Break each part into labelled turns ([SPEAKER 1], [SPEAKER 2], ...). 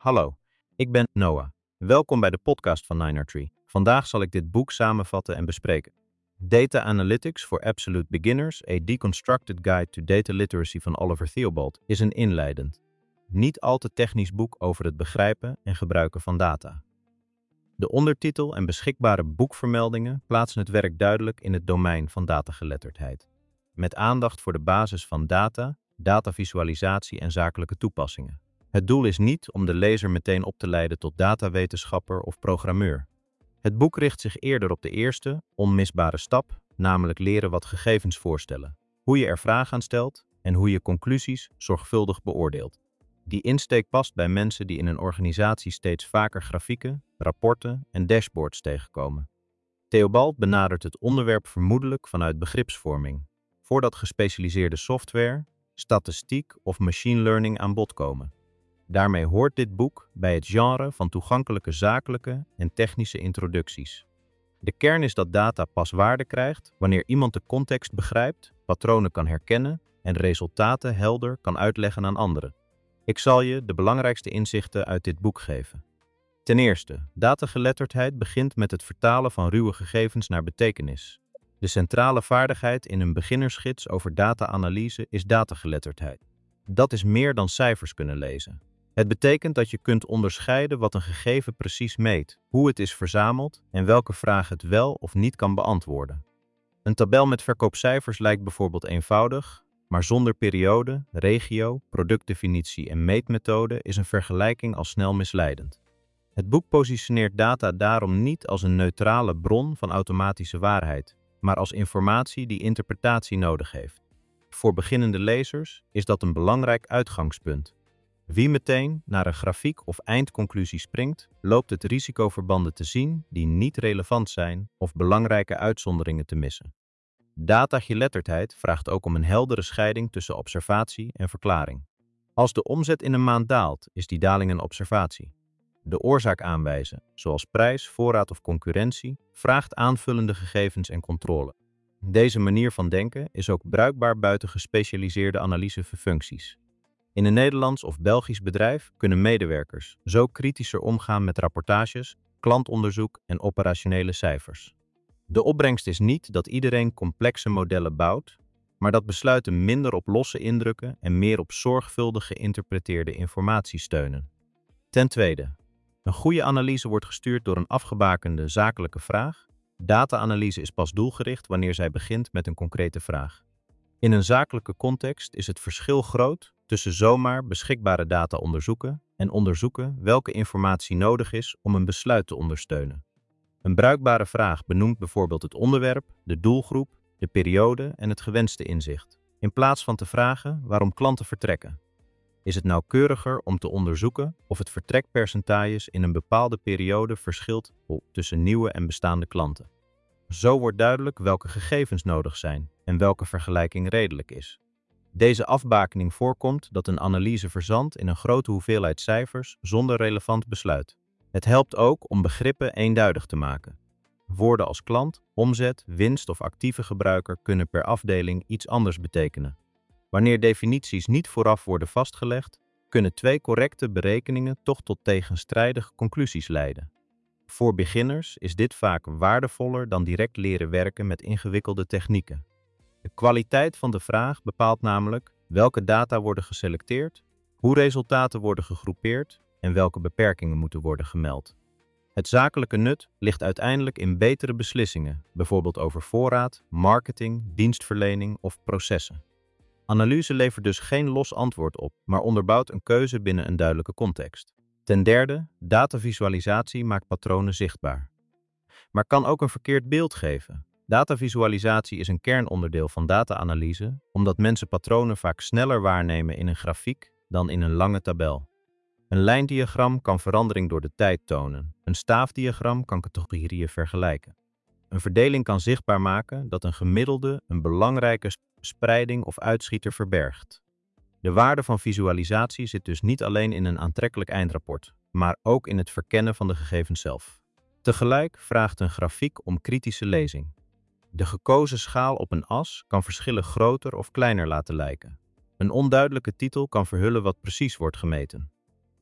[SPEAKER 1] Hallo, ik ben Noah. Welkom bij de podcast van Ninertree. Vandaag zal ik dit boek samenvatten en bespreken. Data Analytics for Absolute Beginners, A Deconstructed Guide to Data Literacy van Oliver Theobald is een inleidend, niet al te technisch boek over het begrijpen en gebruiken van data. De ondertitel en beschikbare boekvermeldingen plaatsen het werk duidelijk in het domein van datageletterdheid. Met aandacht voor de basis van data, datavisualisatie en zakelijke toepassingen. Het doel is niet om de lezer meteen op te leiden tot datawetenschapper of programmeur. Het boek richt zich eerder op de eerste, onmisbare stap, namelijk leren wat gegevens voorstellen, hoe je er vragen aan stelt en hoe je conclusies zorgvuldig beoordeelt. Die insteek past bij mensen die in een organisatie steeds vaker grafieken, rapporten en dashboards tegenkomen. Theobald benadert het onderwerp vermoedelijk vanuit begripsvorming, voordat gespecialiseerde software, statistiek of machine learning aan bod komen. Daarmee hoort dit boek bij het genre van toegankelijke zakelijke en technische introducties. De kern is dat data pas waarde krijgt wanneer iemand de context begrijpt, patronen kan herkennen en resultaten helder kan uitleggen aan anderen. Ik zal je de belangrijkste inzichten uit dit boek geven. Ten eerste, datageletterdheid begint met het vertalen van ruwe gegevens naar betekenis. De centrale vaardigheid in een beginnersgids over data-analyse is datageletterdheid. Dat is meer dan cijfers kunnen lezen. Het betekent dat je kunt onderscheiden wat een gegeven precies meet, hoe het is verzameld en welke vraag het wel of niet kan beantwoorden. Een tabel met verkoopcijfers lijkt bijvoorbeeld eenvoudig, maar zonder periode, regio, productdefinitie en meetmethode is een vergelijking al snel misleidend. Het boek positioneert data daarom niet als een neutrale bron van automatische waarheid, maar als informatie die interpretatie nodig heeft. Voor beginnende lezers is dat een belangrijk uitgangspunt. Wie meteen naar een grafiek of eindconclusie springt, loopt het risico verbanden te zien die niet relevant zijn of belangrijke uitzonderingen te missen. Datageletterdheid vraagt ook om een heldere scheiding tussen observatie en verklaring. Als de omzet in een maand daalt, is die daling een observatie. De oorzaak aanwijzen, zoals prijs, voorraad of concurrentie, vraagt aanvullende gegevens en controle. Deze manier van denken is ook bruikbaar buiten gespecialiseerde analysefuncties. In een Nederlands of Belgisch bedrijf kunnen medewerkers zo kritischer omgaan met rapportages, klantonderzoek en operationele cijfers. De opbrengst is niet dat iedereen complexe modellen bouwt, maar dat besluiten minder op losse indrukken en meer op zorgvuldig geïnterpreteerde informatie steunen. Ten tweede, een goede analyse wordt gestuurd door een afgebakende zakelijke vraag. Data-analyse is pas doelgericht wanneer zij begint met een concrete vraag. In een zakelijke context is het verschil groot tussen zomaar beschikbare data onderzoeken en onderzoeken welke informatie nodig is om een besluit te ondersteunen. Een bruikbare vraag benoemt bijvoorbeeld het onderwerp, de doelgroep, de periode en het gewenste inzicht, in plaats van te vragen waarom klanten vertrekken. Is het nauwkeuriger om te onderzoeken of het vertrekpercentages in een bepaalde periode verschilt tussen nieuwe en bestaande klanten? Zo wordt duidelijk welke gegevens nodig zijn en welke vergelijking redelijk is. Deze afbakening voorkomt dat een analyse verzandt in een grote hoeveelheid cijfers zonder relevant besluit. Het helpt ook om begrippen eenduidig te maken. Woorden als klant, omzet, winst of actieve gebruiker kunnen per afdeling iets anders betekenen. Wanneer definities niet vooraf worden vastgelegd, kunnen twee correcte berekeningen toch tot tegenstrijdige conclusies leiden. Voor beginners is dit vaak waardevoller dan direct leren werken met ingewikkelde technieken. De kwaliteit van de vraag bepaalt namelijk welke data worden geselecteerd, hoe resultaten worden gegroepeerd en welke beperkingen moeten worden gemeld. Het zakelijke nut ligt uiteindelijk in betere beslissingen, bijvoorbeeld over voorraad, marketing, dienstverlening of processen. Analyse levert dus geen los antwoord op, maar onderbouwt een keuze binnen een duidelijke context. Ten derde, datavisualisatie maakt patronen zichtbaar, maar kan ook een verkeerd beeld geven. Datavisualisatie is een kernonderdeel van data-analyse, omdat mensen patronen vaak sneller waarnemen in een grafiek dan in een lange tabel. Een lijndiagram kan verandering door de tijd tonen. Een staafdiagram kan categorieën vergelijken. Een verdeling kan zichtbaar maken dat een gemiddelde een belangrijke spreiding of uitschieter verbergt. De waarde van visualisatie zit dus niet alleen in een aantrekkelijk eindrapport, maar ook in het verkennen van de gegevens zelf. Tegelijk vraagt een grafiek om kritische lezing. De gekozen schaal op een as kan verschillen groter of kleiner laten lijken. Een onduidelijke titel kan verhullen wat precies wordt gemeten.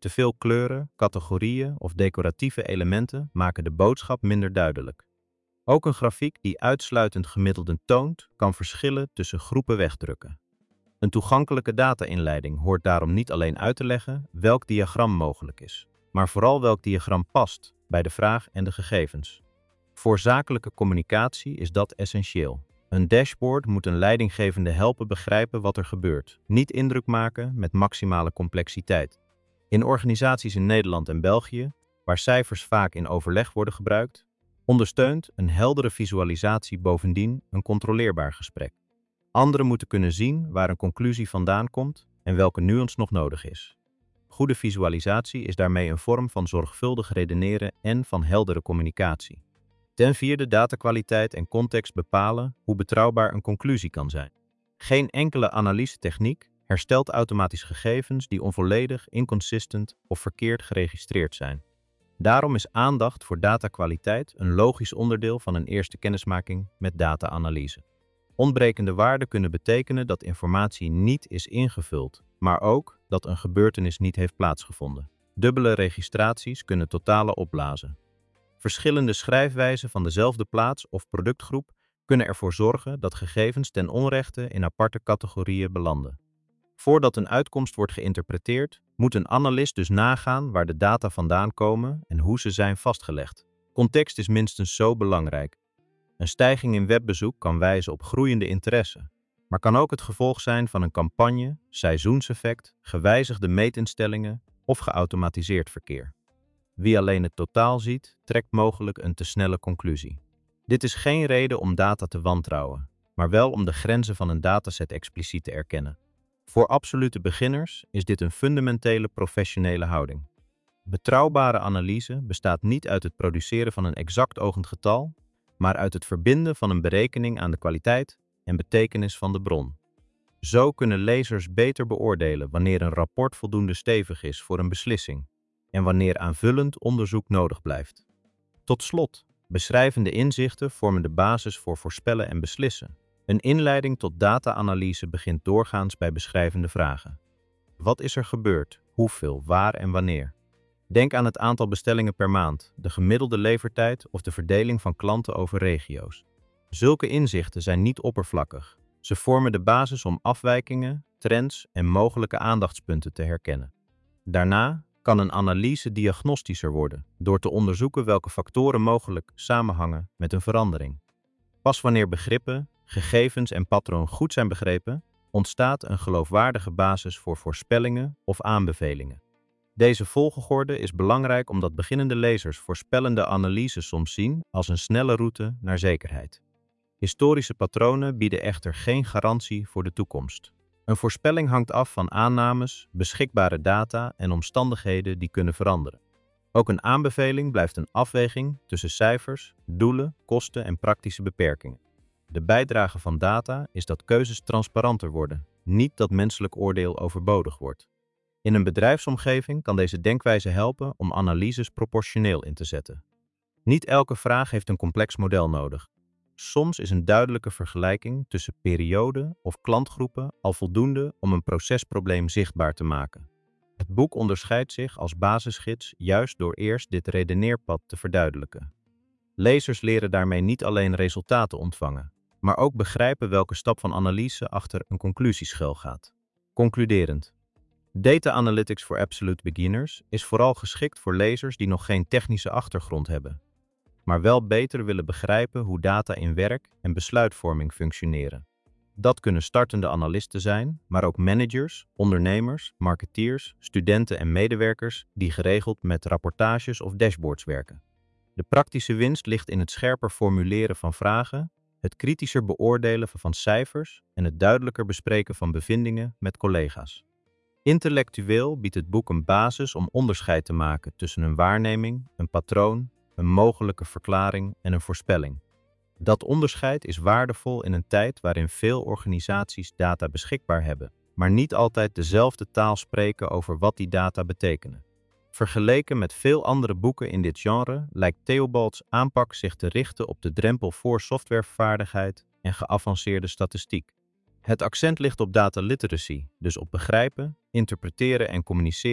[SPEAKER 1] Te veel kleuren, categorieën of decoratieve elementen maken de boodschap minder duidelijk. Ook een grafiek die uitsluitend gemiddelden toont, kan verschillen tussen groepen wegdrukken. Een toegankelijke data-inleiding hoort daarom niet alleen uit te leggen welk diagram mogelijk is, maar vooral welk diagram past bij de vraag en de gegevens. Voor zakelijke communicatie is dat essentieel. Een dashboard moet een leidinggevende helpen begrijpen wat er gebeurt, niet indruk maken met maximale complexiteit. In organisaties in Nederland en België, waar cijfers vaak in overleg worden gebruikt, ondersteunt een heldere visualisatie bovendien een controleerbaar gesprek. Anderen moeten kunnen zien waar een conclusie vandaan komt en welke nuance nog nodig is. Goede visualisatie is daarmee een vorm van zorgvuldig redeneren en van heldere communicatie. Ten vierde, datakwaliteit en context bepalen hoe betrouwbaar een conclusie kan zijn. Geen enkele analysetechniek herstelt automatisch gegevens die onvolledig, inconsistent of verkeerd geregistreerd zijn. Daarom is aandacht voor datakwaliteit een logisch onderdeel van een eerste kennismaking met data-analyse. Ontbrekende waarden kunnen betekenen dat informatie niet is ingevuld, maar ook dat een gebeurtenis niet heeft plaatsgevonden. Dubbele registraties kunnen totale opblazen. Verschillende schrijfwijzen van dezelfde plaats of productgroep kunnen ervoor zorgen dat gegevens ten onrechte in aparte categorieën belanden. Voordat een uitkomst wordt geïnterpreteerd, moet een analist dus nagaan waar de data vandaan komen en hoe ze zijn vastgelegd. Context is minstens zo belangrijk. Een stijging in webbezoek kan wijzen op groeiende interesse, maar kan ook het gevolg zijn van een campagne, seizoenseffect, gewijzigde meetinstellingen of geautomatiseerd verkeer. Wie alleen het totaal ziet, trekt mogelijk een te snelle conclusie. Dit is geen reden om data te wantrouwen, maar wel om de grenzen van een dataset expliciet te erkennen. Voor absolute beginners is dit een fundamentele professionele houding. Betrouwbare analyse bestaat niet uit het produceren van een exact ogend getal, maar uit het verbinden van een berekening aan de kwaliteit en betekenis van de bron. Zo kunnen lezers beter beoordelen wanneer een rapport voldoende stevig is voor een beslissing en wanneer aanvullend onderzoek nodig blijft. Tot slot, beschrijvende inzichten vormen de basis voor voorspellen en beslissen. Een inleiding tot data-analyse begint doorgaans bij beschrijvende vragen. Wat is er gebeurd? Hoeveel, waar en wanneer? Denk aan het aantal bestellingen per maand, de gemiddelde levertijd of de verdeling van klanten over regio's. Zulke inzichten zijn niet oppervlakkig. Ze vormen de basis om afwijkingen, trends en mogelijke aandachtspunten te herkennen. Daarna kan een analyse diagnostischer worden, door te onderzoeken welke factoren mogelijk samenhangen met een verandering. Pas wanneer begrippen, gegevens en patroon goed zijn begrepen, ontstaat een geloofwaardige basis voor voorspellingen of aanbevelingen. Deze volgorde is belangrijk omdat beginnende lezers voorspellende analyse soms zien als een snelle route naar zekerheid. Historische patronen bieden echter geen garantie voor de toekomst. Een voorspelling hangt af van aannames, beschikbare data en omstandigheden die kunnen veranderen. Ook een aanbeveling blijft een afweging tussen cijfers, doelen, kosten en praktische beperkingen. De bijdrage van data is dat keuzes transparanter worden, niet dat menselijk oordeel overbodig wordt. In een bedrijfsomgeving kan deze denkwijze helpen om analyses proportioneel in te zetten. Niet elke vraag heeft een complex model nodig. Soms is een duidelijke vergelijking tussen perioden of klantgroepen al voldoende om een procesprobleem zichtbaar te maken. Het boek onderscheidt zich als basisgids juist door eerst dit redeneerpad te verduidelijken. Lezers leren daarmee niet alleen resultaten ontvangen, maar ook begrijpen welke stap van analyse achter een conclusie schuilgaat. Concluderend. Data Analytics for Absolute Beginners is vooral geschikt voor lezers die nog geen technische achtergrond hebben, maar wel beter willen begrijpen hoe data in werk en besluitvorming functioneren. Dat kunnen startende analisten zijn, maar ook managers, ondernemers, marketeers, studenten en medewerkers die geregeld met rapportages of dashboards werken. De praktische winst ligt in het scherper formuleren van vragen, het kritischer beoordelen van cijfers en het duidelijker bespreken van bevindingen met collega's. Intellectueel biedt het boek een basis om onderscheid te maken tussen een waarneming, een patroon, een mogelijke verklaring en een voorspelling. Dat onderscheid is waardevol in een tijd waarin veel organisaties data beschikbaar hebben, maar niet altijd dezelfde taal spreken over wat die data betekenen. Vergeleken met veel andere boeken in dit genre lijkt Theobalds aanpak zich te richten op de drempel voor softwarevaardigheid en geavanceerde statistiek. Het accent ligt op data literacy, dus op begrijpen, interpreteren en communiceren,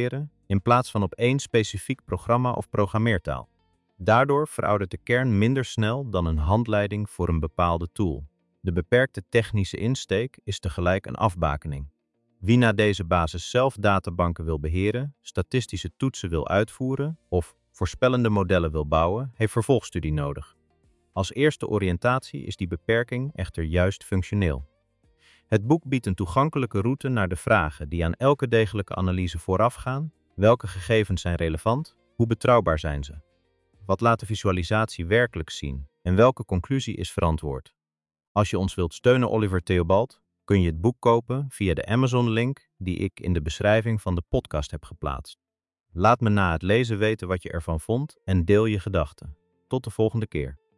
[SPEAKER 1] in plaats van op één specifiek programma of programmeertaal. Daardoor veroudert de kern minder snel dan een handleiding voor een bepaalde tool. De beperkte technische insteek is tegelijk een afbakening. Wie na deze basis zelf databanken wil beheren, statistische toetsen wil uitvoeren of voorspellende modellen wil bouwen, heeft vervolgstudie nodig. Als eerste oriëntatie is die beperking echter juist functioneel. Het boek biedt een toegankelijke route naar de vragen die aan elke degelijke analyse voorafgaan. Welke gegevens zijn relevant? Hoe betrouwbaar zijn ze? Wat laat de visualisatie werkelijk zien? En welke conclusie is verantwoord? Als je ons wilt steunen, Oliver Theobald, kun je het boek kopen via de Amazon-link die ik in de beschrijving van de podcast heb geplaatst. Laat me na het lezen weten wat je ervan vond en deel je gedachten. Tot de volgende keer.